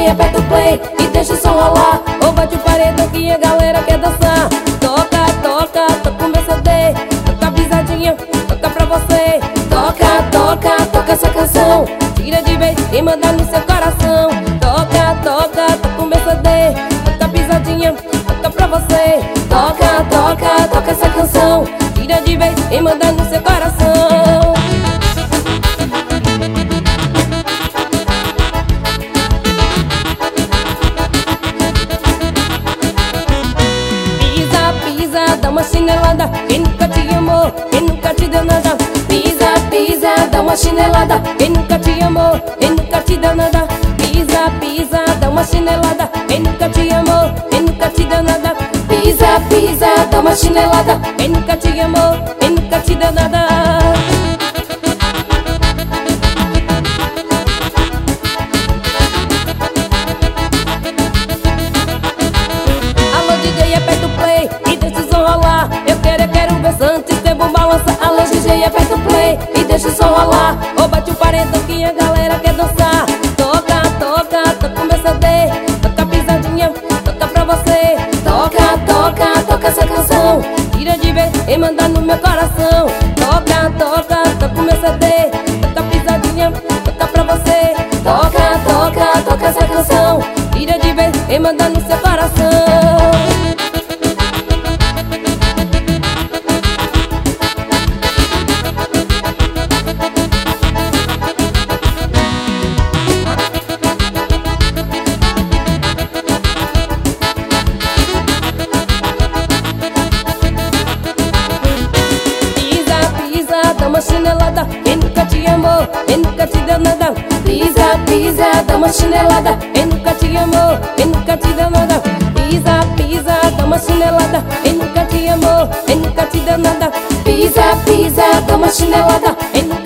DJ, aperta o play e deixa o som rolar. Ou bate o paredão que a galera quer dançar. Toca, toca, toca o meu CD, toca a pisadinha, toca pra você. Toca, toca, toca essa canção, tira de vez e manda no seu coração. Toca, toca, toca o meu CD, toca a pisadinha, toca pra você. Toca, toca, toca essa canção, tira de vez e manda no seu coração. Pisa, pisa, dá uma chinelada, quem nunca te amou, quem nunca te deu nada. Pisa, pisa, dá uma chinelada, quem nunca te amou, quem nunca te deu nada. Pisa, pisa, dá uma chinelada, quem nunca te amou, quem nunca te deu nada. Pisa, pisa, dá uma chinelada, quem nunca te amou, quem nunca te deu nada. Alô DJ, aperta o play e deixa o som rolar. Eu quero ver Santos ter bom balança. Alô DJ, aperta o play e deixa o som rolar. Ou bate o paredão que a galera quer dançar. Toca, toca, toca o meu CD, toca a pisadinha, toca pra você. Toca, toca, toca essa canção, tira de vez e manda no meu coração. Toca, toca, toca o meu CD, toca a pisadinha, toca pra você. Toca, toca, toca essa canção, tira de vez e manda no seu coração. Dá uma chinelada, quem nunca te amou, quem nunca te deu nada. Pisa, pisa, dá uma chinelada, quem nunca te amou, quem nunca te deu nada. Pisa, pisa, dá uma chinelada, quem nunca te amou, quem nunca te deu nada. Pisa, pisa, dá uma chinelada, quem nunca